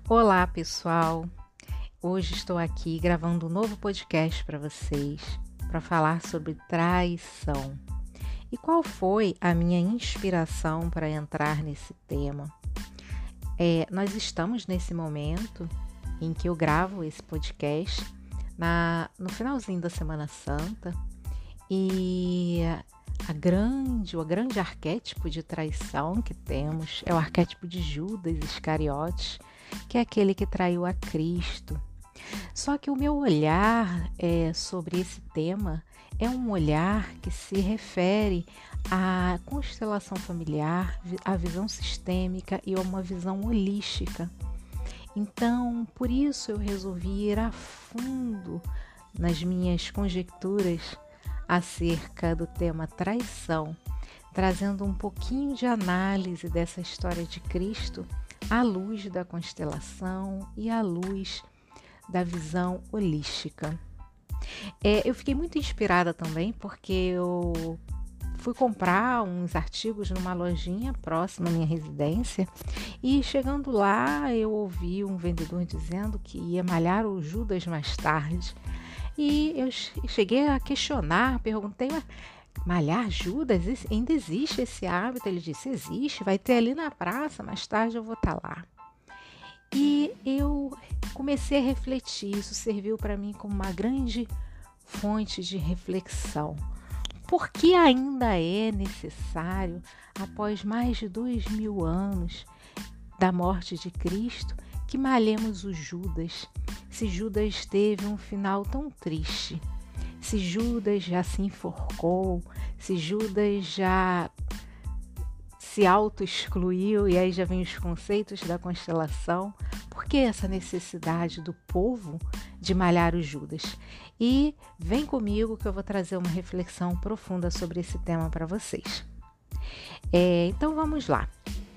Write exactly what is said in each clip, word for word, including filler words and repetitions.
Olá, pessoal! Hoje estou aqui gravando um novo podcast para vocês, para falar sobre traição. E qual foi a minha inspiração para entrar nesse tema? É, nós estamos nesse momento em que eu gravo esse podcast na, no finalzinho da Semana Santa e a grande, o grande arquétipo de traição que temos é o arquétipo de Judas Iscariotes, que é aquele que traiu a Cristo. Só que o meu olhar é, sobre esse tema é um olhar que se refere à constelação familiar, à visão sistêmica e a uma visão holística. Então, por isso eu resolvi ir a fundo nas minhas conjecturas acerca do tema traição, trazendo um pouquinho de análise dessa história de Cristo à luz da constelação e à luz da visão holística. É, eu fiquei muito inspirada também porque eu fui comprar uns artigos numa lojinha próxima à minha residência e chegando lá eu ouvi um vendedor dizendo que ia malhar o Judas mais tarde. E eu cheguei a questionar, perguntei, malhar Judas? Ainda existe esse hábito? Ele disse, existe, vai ter ali na praça, mais tarde eu vou estar lá. E eu comecei a refletir, isso serviu para mim como uma grande fonte de reflexão. Por que ainda é necessário, após mais de dois mil anos da morte de Cristo, que malhemos o Judas, se Judas teve um final tão triste, se Judas já se enforcou, se Judas já se auto-excluiu, e aí já vem os conceitos da constelação. Por que essa necessidade do povo de malhar o Judas? E vem comigo que eu vou trazer uma reflexão profunda sobre esse tema para vocês. É, então vamos lá.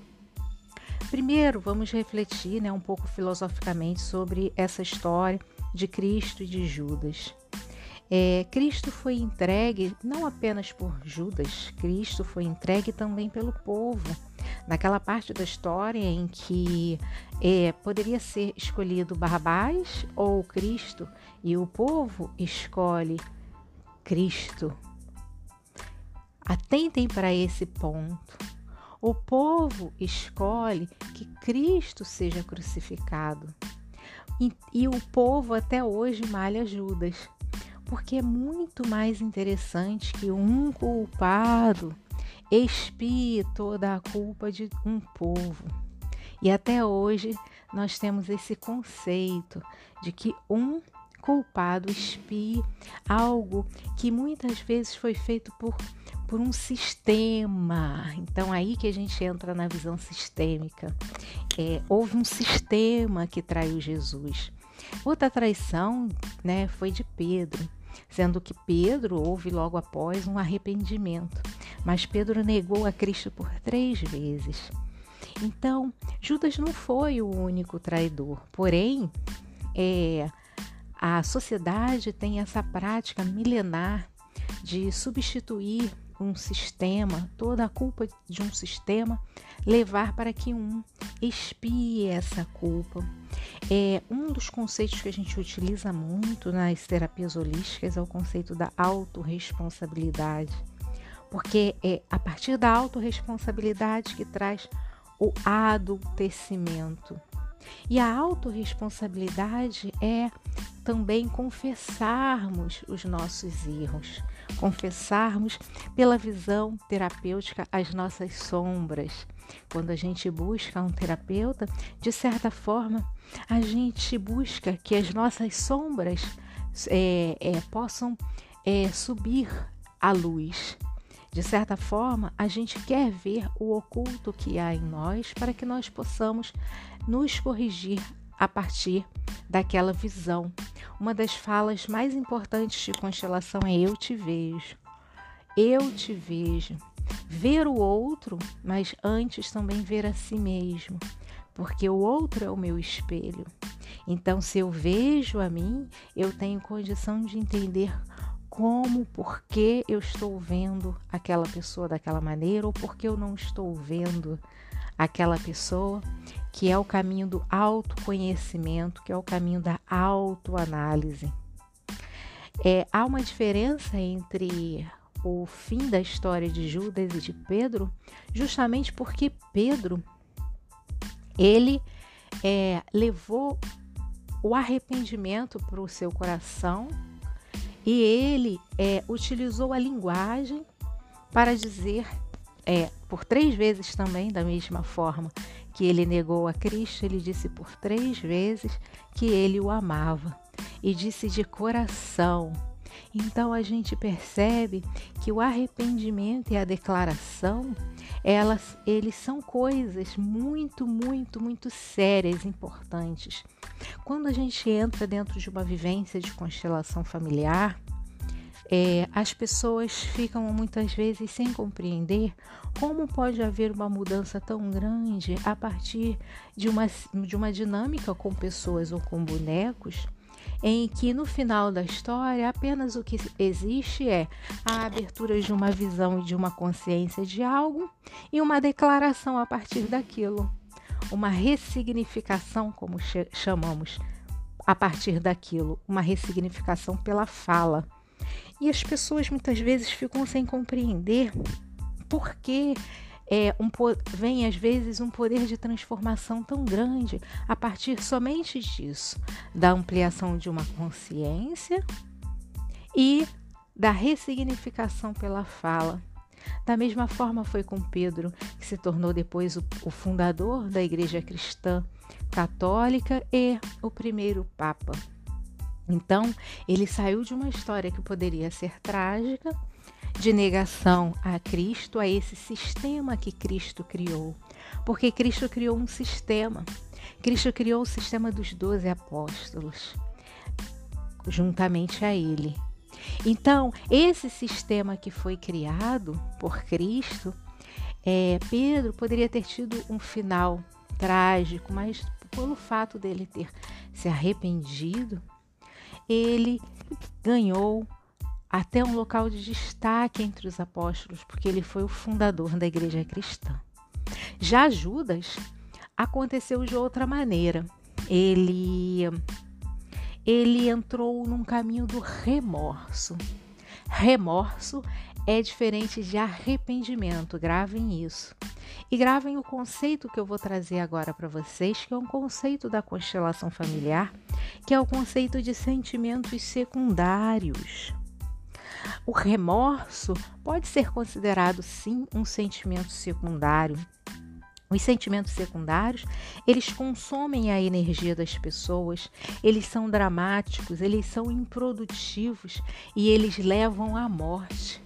Primeiro, vamos refletir né, um pouco filosoficamente sobre essa história de Cristo e de Judas. É, Cristo foi entregue não apenas por Judas, Cristo foi entregue também pelo povo. Naquela parte da história em que é, poderia ser escolhido Barrabás ou Cristo, e o povo escolhe Cristo. Atentem para esse ponto. O povo escolhe que Cristo seja crucificado. E, e o povo até hoje malha Judas, porque é muito mais interessante que um culpado expie toda a culpa de um povo. E até hoje nós temos esse conceito de que um culpado expie algo que muitas vezes foi feito por por um sistema. Então aí que a gente entra na visão sistêmica. É, houve um sistema que traiu Jesus. Outra traição né, foi de Pedro, sendo que Pedro houve logo após um arrependimento, mas Pedro negou a Cristo por três vezes. Então Judas não foi o único traidor, porém é, a sociedade tem essa prática milenar de substituir um sistema, toda a culpa de um sistema, levar para que um expie essa culpa. É, um dos conceitos que a gente utiliza muito nas terapias holísticas é o conceito da autorresponsabilidade, porque é a partir da autorresponsabilidade que traz o adultecimento. E a autorresponsabilidade é também confessarmos os nossos erros, confessarmos pela visão terapêutica as nossas sombras. Quando a gente busca um terapeuta, de certa forma, a gente busca que as nossas sombras é, é, possam é, subir à luz. De certa forma, a gente quer ver o oculto que há em nós para que nós possamos nos corrigir a partir daquela visão. Uma das falas mais importantes de constelação é eu te vejo. Eu te vejo. Ver o outro, mas antes também ver a si mesmo, porque o outro é o meu espelho. Então, se eu vejo a mim, eu tenho condição de entender como, por que eu estou vendo aquela pessoa daquela maneira ou por que eu não estou vendo aquela pessoa que é o caminho do autoconhecimento, que é o caminho da autoanálise. É, há uma diferença entre o fim da história de Judas e de Pedro, justamente porque Pedro, ele é, levou o arrependimento para o seu coração e ele é, utilizou a linguagem para dizer, é, por três vezes também, da mesma forma que ele negou a Cristo, ele disse por três vezes que ele o amava e disse de coração. Então a gente percebe que o arrependimento e a declaração, elas, eles são coisas muito, muito, muito sérias, importantes. Quando a gente entra dentro de uma vivência de constelação familiar, é, as pessoas ficam muitas vezes sem compreender como pode haver uma mudança tão grande a partir de uma, de uma dinâmica com pessoas ou com bonecos, em que no final da história apenas o que existe é a abertura de uma visão e de uma consciência de algo e uma declaração a partir daquilo, uma ressignificação, como chamamos, a partir daquilo, uma ressignificação pela fala. E as pessoas muitas vezes ficam sem compreender por que é, um, vem às vezes um poder de transformação tão grande a partir somente disso, da ampliação de uma consciência e da ressignificação pela fala. Da mesma forma foi com Pedro, que se tornou depois o, o fundador da Igreja Cristã Católica e o primeiro Papa. Então, ele saiu de uma história que poderia ser trágica, de negação a Cristo, a esse sistema que Cristo criou. Porque Cristo criou um sistema. Cristo criou o sistema dos doze apóstolos, juntamente a ele. Então, esse sistema que foi criado por Cristo, é, Pedro poderia ter tido um final trágico, mas pelo fato dele ter se arrependido, ele ganhou até um local de destaque entre os apóstolos, porque ele foi o fundador da igreja cristã. Já Judas aconteceu de outra maneira. Ele, ele entrou num caminho do remorso. Remorso é diferente de arrependimento, gravem isso. E gravem o conceito que eu vou trazer agora para vocês, que é um conceito da constelação familiar, que é o conceito de sentimentos secundários. O remorso pode ser considerado, sim, um sentimento secundário. Os sentimentos secundários, eles consomem a energia das pessoas, eles são dramáticos, eles são improdutivos e eles levam à morte.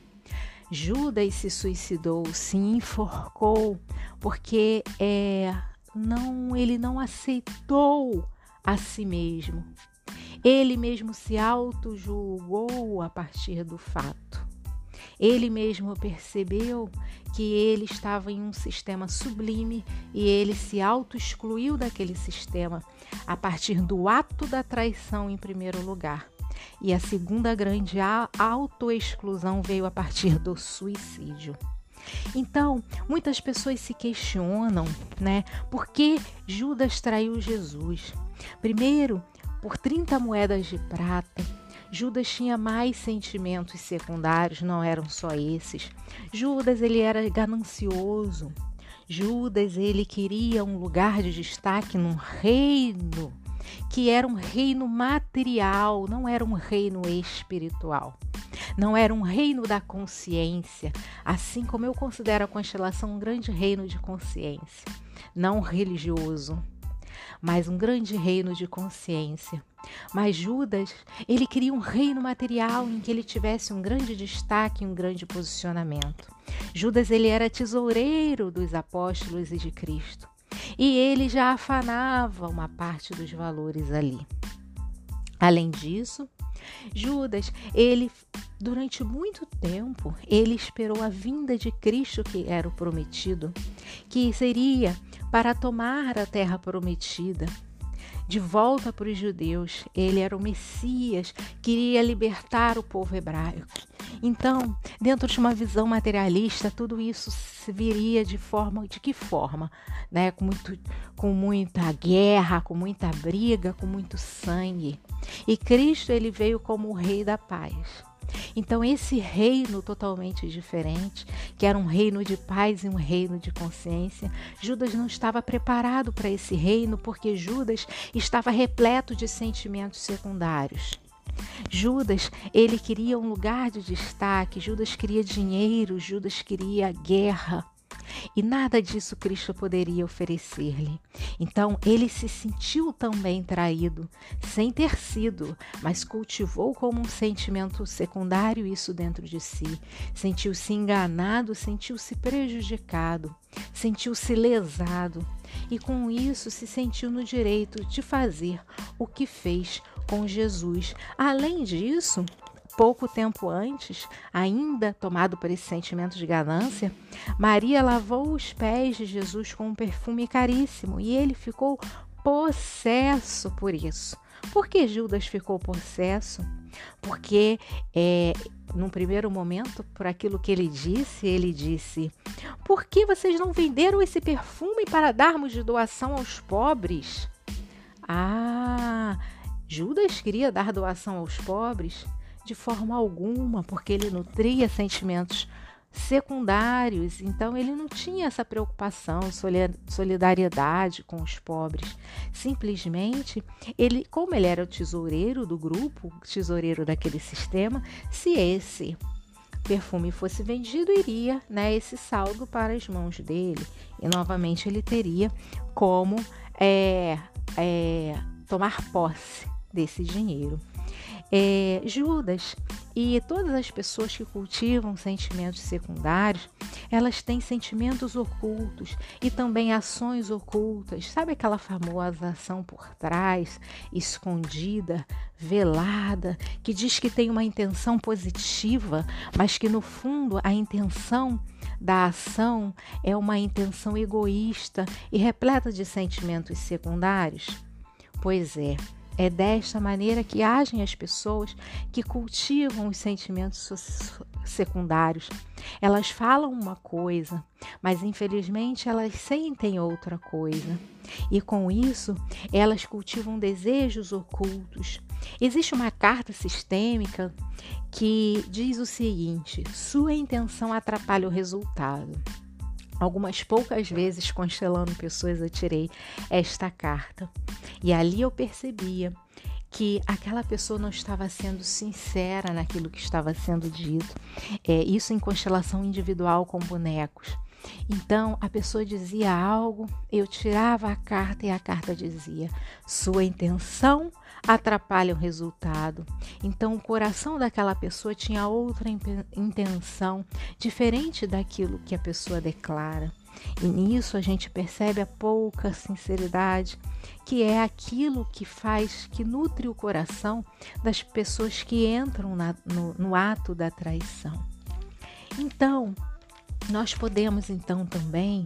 Judas se suicidou, se enforcou, porque é, não, ele não aceitou a si mesmo. Ele mesmo se auto-julgou a partir do fato. Ele mesmo percebeu que ele estava em um sistema sublime e ele se auto-excluiu daquele sistema a partir do ato da traição em primeiro lugar. E a segunda grande autoexclusão veio a partir do suicídio. Então, muitas pessoas se questionam, né, por que Judas traiu Jesus? Primeiro, por trinta moedas de prata. Judas tinha mais sentimentos secundários, não eram só esses. Judas, ele era ganancioso. Judas, ele queria um lugar de destaque num reino que era um reino material, não era um reino espiritual. Não era um reino da consciência, assim como eu considero a constelação um grande reino de consciência, não religioso, mas um grande reino de consciência. Mas Judas, ele queria um reino material em que ele tivesse um grande destaque, um grande posicionamento. Judas, ele era tesoureiro dos apóstolos e de Cristo. E ele já afanava uma parte dos valores ali. Além disso, Judas, ele durante muito tempo, ele esperou a vinda de Cristo, que era o prometido, que seria para tomar a terra prometida de volta para os judeus. Ele era o Messias, queria libertar o povo hebraico. Então, dentro de uma visão materialista, tudo isso viria de forma, de que forma? Né? Com, muito, com muita guerra, com muita briga, com muito sangue. E Cristo, ele veio como o Rei da paz. Então esse reino totalmente diferente, que era um reino de paz e um reino de consciência, Judas não estava preparado para esse reino, porque Judas estava repleto de sentimentos secundários. Judas, ele queria um lugar de destaque, Judas queria dinheiro, Judas queria guerra. E nada disso Cristo poderia oferecer-lhe. Então ele se sentiu também traído, sem ter sido, mas cultivou como um sentimento secundário isso dentro de si. Sentiu-se enganado, sentiu-se prejudicado, sentiu-se lesado. E com isso se sentiu no direito de fazer o que fez com Jesus. Além disso, pouco tempo antes, ainda tomado por esse sentimento de ganância, Maria lavou os pés de Jesus com um perfume caríssimo e ele ficou possesso por isso. Por que Judas ficou possesso? Porque, é, num primeiro momento, por aquilo que ele disse, ele disse: por que vocês não venderam esse perfume para darmos de doação aos pobres? Ah, Judas queria dar doação aos pobres? De forma alguma, porque ele nutria sentimentos secundários, então ele não tinha essa preocupação, solidariedade com os pobres. Simplesmente, ele, como ele era o tesoureiro do grupo, o tesoureiro daquele sistema, se esse perfume fosse vendido, iria, né, esse saldo para as mãos dele. E novamente ele teria como é, é, tomar posse desse dinheiro. É, Judas e todas as pessoas que cultivam sentimentos secundários, elas têm sentimentos ocultos e também ações ocultas. Sabe aquela famosa ação por trás, escondida, velada, que diz que tem uma intenção positiva, mas que no fundo a intenção da ação é uma intenção egoísta e repleta de sentimentos secundários? Pois é. É desta maneira que agem as pessoas que cultivam os sentimentos secundários. Elas falam uma coisa, mas infelizmente elas sentem outra coisa. E com isso, elas cultivam desejos ocultos. Existe uma carta sistêmica que diz o seguinte: sua intenção atrapalha o resultado. Algumas poucas vezes, constelando pessoas, eu tirei esta carta. E ali eu percebia que aquela pessoa não estava sendo sincera naquilo que estava sendo dito. É, isso em constelação individual com bonecos. Então, a pessoa dizia algo, eu tirava a carta e a carta dizia: sua intenção atrapalha o resultado. Então, o coração daquela pessoa tinha outra intenção, diferente daquilo que a pessoa declara. E nisso a gente percebe a pouca sinceridade, que é aquilo que faz, que nutre o coração das pessoas que entram na, no, no ato da traição. Então, nós podemos então também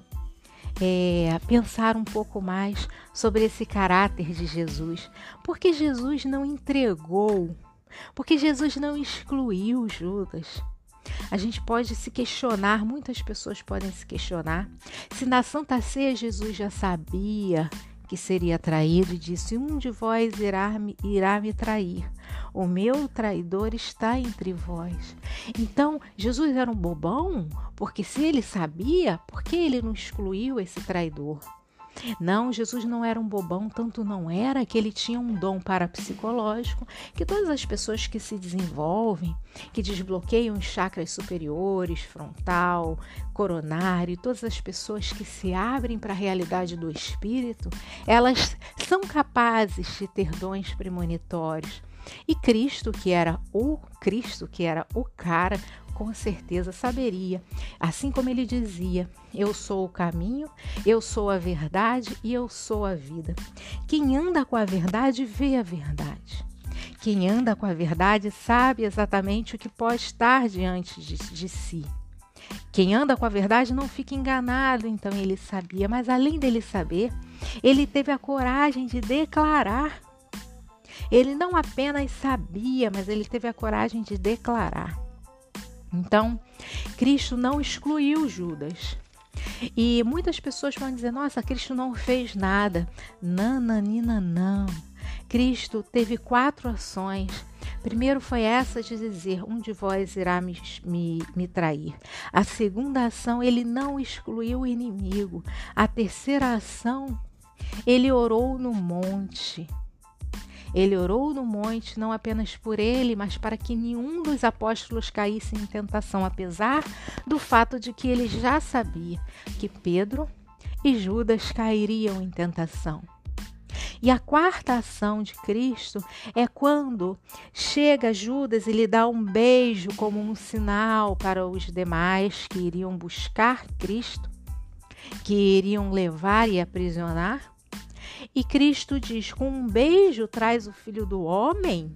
é, pensar um pouco mais sobre esse caráter de Jesus, porque Jesus não entregou, porque Jesus não excluiu Judas. A gente pode se questionar, muitas pessoas podem se questionar, se na Santa Ceia Jesus já sabia que seria traído e disse: um de vós irá, irá me trair, o meu traidor está entre vós. Então, Jesus era um bobão? Porque se ele sabia, por que ele não excluiu esse traidor? Não, Jesus não era um bobão, tanto não era que ele tinha um dom parapsicológico, que todas as pessoas que se desenvolvem, que desbloqueiam os chakras superiores, frontal, coronário, todas as pessoas que se abrem para a realidade do espírito, elas são capazes de ter dons premonitórios. E Cristo, que era o Cristo, que era o cara, com certeza saberia, assim como ele dizia: eu sou o caminho, eu sou a verdade e eu sou a vida. Quem anda com a verdade vê a verdade. Quem anda com a verdade sabe exatamente o que pode estar diante de, de si. Quem anda com a verdade não fica enganado, então ele sabia, mas além dele saber, ele teve a coragem de declarar. Ele não apenas sabia, mas ele teve a coragem de declarar. Então, Cristo não excluiu Judas. E muitas pessoas vão dizer, nossa, Cristo não fez nada. Nananina, não. Cristo teve quatro ações. Primeiro foi essa de dizer, um de vós irá me, me, me trair. A segunda ação, ele não excluiu o inimigo. A terceira ação, ele orou no monte. Ele orou no monte não apenas por ele, mas para que nenhum dos apóstolos caísse em tentação, apesar do fato de que ele já sabia que Pedro e Judas cairiam em tentação. E a quarta ação de Cristo é quando chega Judas e lhe dá um beijo como um sinal para os demais que iriam buscar Cristo, que iriam levar e aprisionar. E Cristo diz, com um beijo traz o Filho do Homem?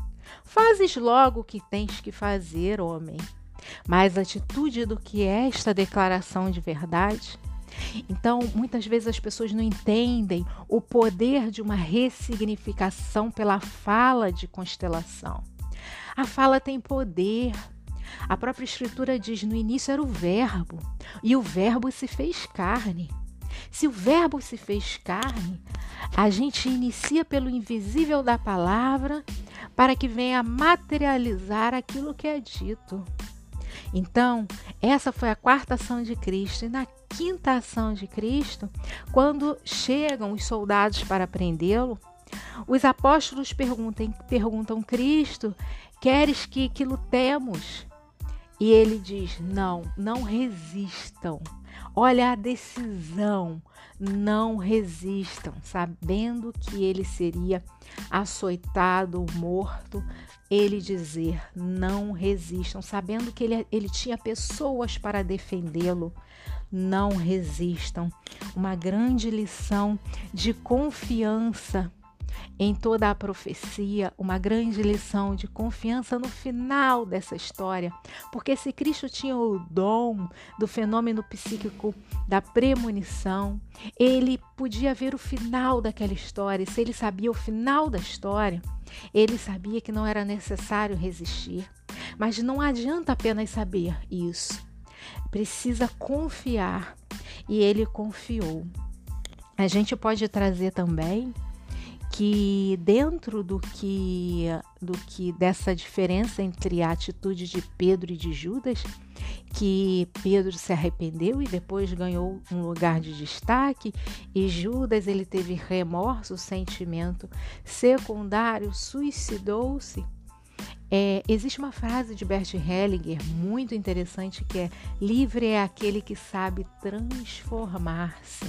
Fazes logo o que tens que fazer, homem. Mas a atitude do que é esta declaração de verdade? Então, muitas vezes as pessoas não entendem o poder de uma ressignificação pela fala de constelação. A fala tem poder. A própria Escritura diz, no início era o Verbo, e o Verbo se fez carne. Se o Verbo se fez carne, a gente inicia pelo invisível da palavra para que venha materializar aquilo que é dito. Então, essa foi a quarta ação de Cristo. E na quinta ação de Cristo, quando chegam os soldados para prendê-lo, os apóstolos perguntam, perguntam Cristo, queres que, que lutemos? E ele diz, não, não resistam. Olha a decisão, não resistam, sabendo que ele seria açoitado, morto, ele dizer, não resistam, sabendo que ele, ele tinha pessoas para defendê-lo, não resistam. Uma grande lição de confiança em toda a profecia, uma grande lição de confiança no final dessa história, porque se Cristo tinha o dom do fenômeno psíquico da premonição, ele podia ver o final daquela história, e se ele sabia o final da história, ele sabia que não era necessário resistir. Mas não adianta apenas saber isso, precisa confiar, e ele confiou. A gente pode trazer também que dentro do que, do que dessa diferença entre a atitude de Pedro e de Judas, que Pedro se arrependeu e depois ganhou um lugar de destaque, e Judas ele teve remorso, sentimento secundário, suicidou-se. É, existe uma frase de Bert Hellinger muito interessante que é: livre é aquele que sabe transformar-se.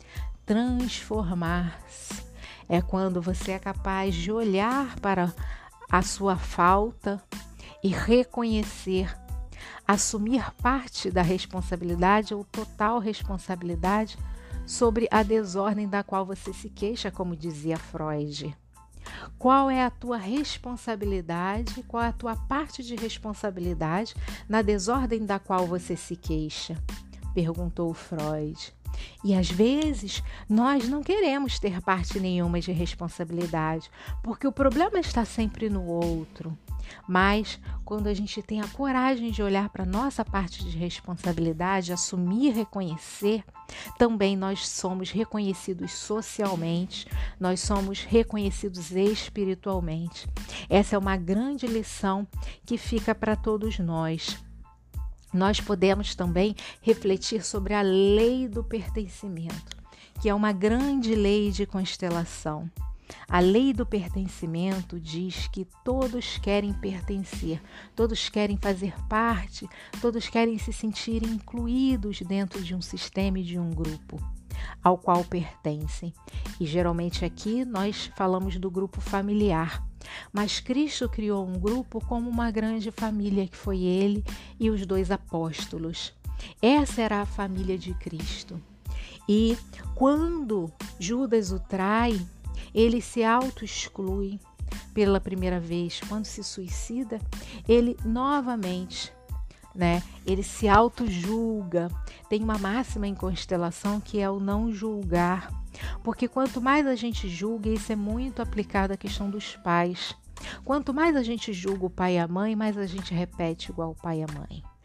Transformar-se. É quando você é capaz de olhar para a sua falta e reconhecer, assumir parte da responsabilidade ou total responsabilidade sobre a desordem da qual você se queixa, como dizia Freud. Qual é a tua responsabilidade, qual é a tua parte de responsabilidade na desordem da qual você se queixa? Perguntou Freud. E às vezes nós não queremos ter parte nenhuma de responsabilidade, porque o problema está sempre no outro. Mas quando a gente tem a coragem de olhar para a nossa parte de responsabilidade, assumir, reconhecer, também nós somos reconhecidos socialmente, nós somos reconhecidos espiritualmente. Essa é uma grande lição que fica para todos nós. Nós podemos também refletir sobre a lei do pertencimento, que é uma grande lei de constelação. A lei do pertencimento diz que todos querem pertencer, todos querem fazer parte, todos querem se sentir incluídos dentro de um sistema e de um grupo ao qual pertencem. E geralmente aqui nós falamos do grupo familiar. Mas Cristo criou um grupo como uma grande família, que foi ele e os dois apóstolos. Essa era a família de Cristo. E quando Judas o trai, ele se auto-exclui pela primeira vez. Quando se suicida, ele novamente, né, ele se auto-julga. Tem uma máxima em constelação que é o não julgar. Porque quanto mais a gente julga, isso é muito aplicado à questão dos pais. Quanto mais a gente julga o pai e a mãe, mais a gente repete igual o pai e a mãe.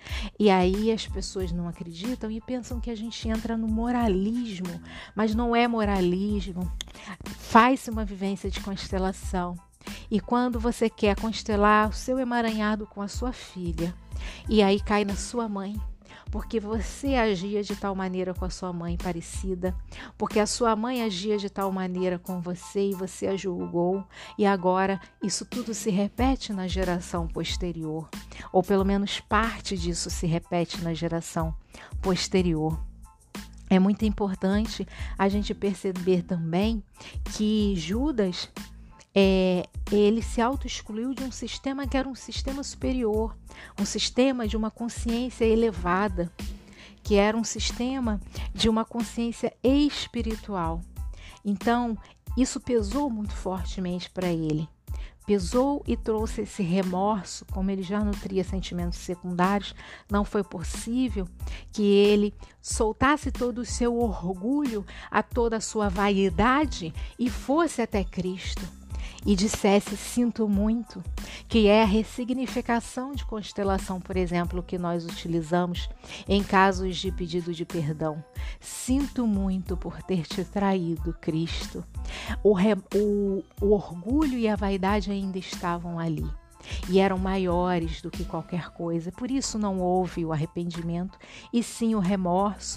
E aí as pessoas não acreditam e pensam que a gente entra no moralismo, mas não é moralismo. Faz-se uma vivência de constelação. E quando você quer constelar o seu emaranhado com a sua filha, e aí cai na sua mãe, porque você agia de tal maneira com a sua mãe parecida, porque a sua mãe agia de tal maneira com você e você a julgou, e agora isso tudo se repete na geração posterior, ou pelo menos parte disso se repete na geração posterior. É muito importante a gente perceber também que Judas, É, ele se auto-excluiu de um sistema que era um sistema superior, um sistema de uma consciência elevada, que era um sistema de uma consciência espiritual. Então, isso pesou muito fortemente para ele. Pesou e trouxe esse remorso, como ele já nutria sentimentos secundários, não foi possível que ele soltasse todo o seu orgulho, a toda a sua vaidade e fosse até Cristo e dissesse sinto muito, que é a ressignificação de constelação, por exemplo, que nós utilizamos em casos de pedido de perdão. Sinto muito por ter te traído, Cristo. O, re, o, o orgulho e a vaidade ainda estavam ali e eram maiores do que qualquer coisa. Por isso não houve o arrependimento e sim o remorso.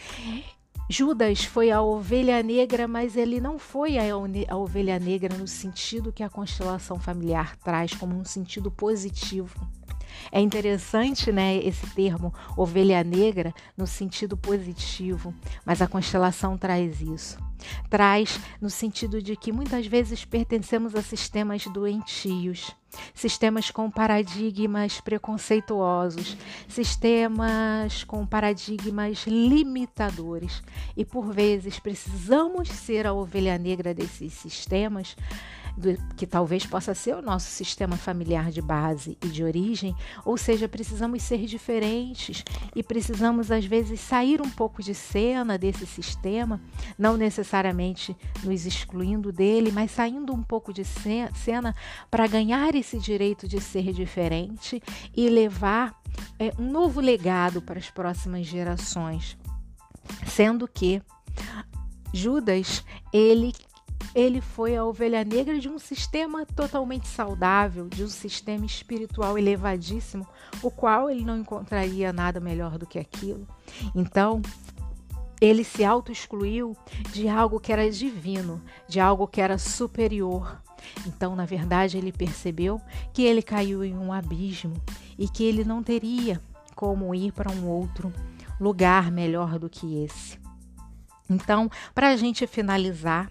Judas foi a ovelha negra, mas ele não foi a, a ovelha negra no sentido que a constelação familiar traz, como um sentido positivo. É interessante, né, esse termo ovelha negra no sentido positivo, mas a constelação traz isso. Traz no sentido de que muitas vezes pertencemos a sistemas doentios, sistemas com paradigmas preconceituosos, sistemas com paradigmas limitadores. E por vezes precisamos ser a ovelha negra desses sistemas, que talvez possa ser o nosso sistema familiar de base e de origem, ou seja, precisamos ser diferentes e precisamos às vezes sair um pouco de cena desse sistema, não necessariamente nos excluindo dele, mas saindo um pouco de cena para ganhar esse direito de ser diferente e levar é, um novo legado para as próximas gerações, sendo que Judas, ele Ele foi a ovelha negra de um sistema totalmente saudável, de um sistema espiritual elevadíssimo, o qual ele não encontraria nada melhor do que aquilo. Então, ele se auto-excluiu de algo que era divino, de algo que era superior. Então, na verdade, ele percebeu que ele caiu em um abismo e que ele não teria como ir para um outro lugar melhor do que esse. Então, para a gente finalizar,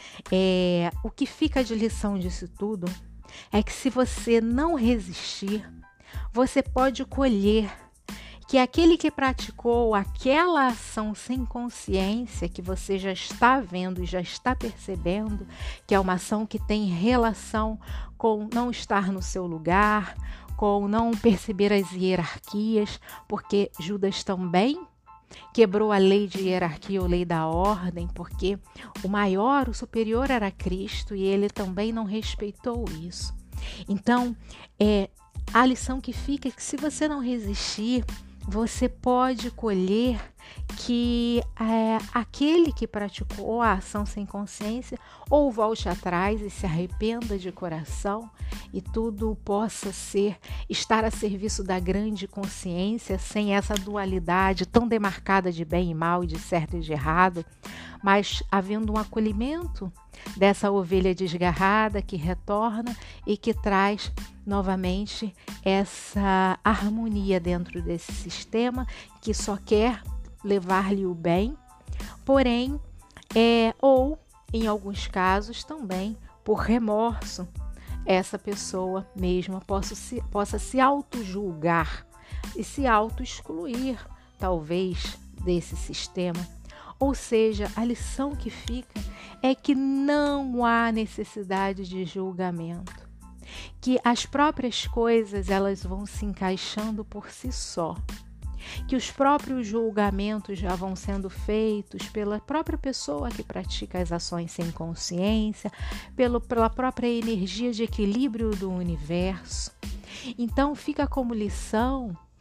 É, o que fica de lição disso tudo é que se você não resistir, você pode colher que aquele que praticou aquela ação sem consciência, que você já está vendo e já está percebendo, que é uma ação que tem relação com não estar no seu lugar, com não perceber as hierarquias, porque Judas também quebrou a lei de hierarquia ou lei da ordem, porque o maior, o superior era Cristo e ele também não respeitou isso. Então, é, a lição que fica é que se você não resistir, você pode colher que é, aquele que praticou a ação sem consciência ou volte atrás e se arrependa de coração e tudo possa ser estar a serviço da grande consciência, sem essa dualidade tão demarcada de bem e mal, de certo e de errado, mas havendo um acolhimento dessa ovelha desgarrada que retorna e que traz novamente essa harmonia dentro desse sistema que só quer levar-lhe o bem, porém, é, ou em alguns casos também por remorso, essa pessoa mesma possa se, possa se auto-julgar e se auto-excluir, talvez, desse sistema. Ou seja, a lição que fica é que não há necessidade de julgamento, que as próprias coisas elas vão se encaixando por si só, que os próprios julgamentos já vão sendo feitos pela própria pessoa que pratica as ações sem consciência, pelo, pela própria energia de equilíbrio do universo. Então fica como lição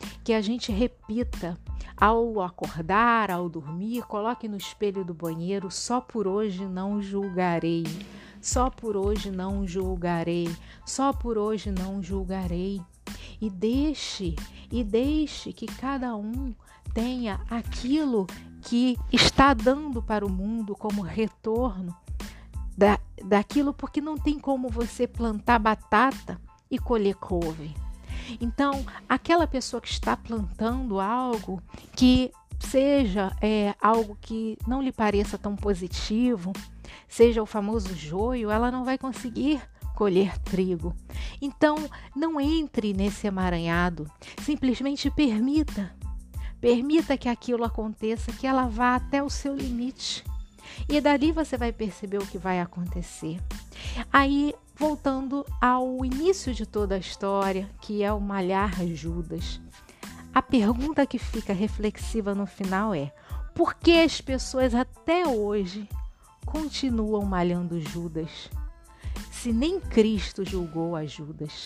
que a gente repita ao acordar, ao dormir, coloque no espelho do banheiro: só por hoje não julgarei, só por hoje não julgarei, só por hoje não julgarei. E deixe, e deixe que cada um tenha aquilo que está dando para o mundo como retorno da, daquilo, porque não tem como você plantar batata e colher couve. Então, aquela pessoa que está plantando algo que seja é, algo que não lhe pareça tão positivo, seja o famoso joio, ela não vai conseguir colher trigo. Então, não entre nesse emaranhado, simplesmente permita, permita que aquilo aconteça, que ela vá até o seu limite. E dali você vai perceber o que vai acontecer. Aí, voltando ao início de toda a história, que é o malhar Judas, a pergunta que fica reflexiva no final é: por que as pessoas até hoje continuam malhando Judas, se nem Cristo julgou a Judas?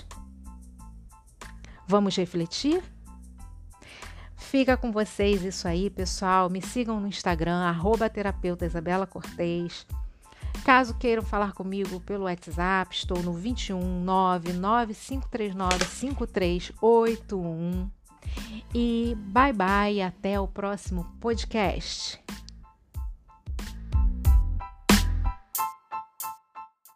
Vamos refletir? Fica com vocês isso aí, pessoal. Me sigam no Instagram, arroba terapeuta Isabela Cortez. Caso queiram falar comigo pelo WhatsApp, estou no vinte e um, nove nove cinco três nove, cinco três oito um. E bye bye, até o próximo podcast.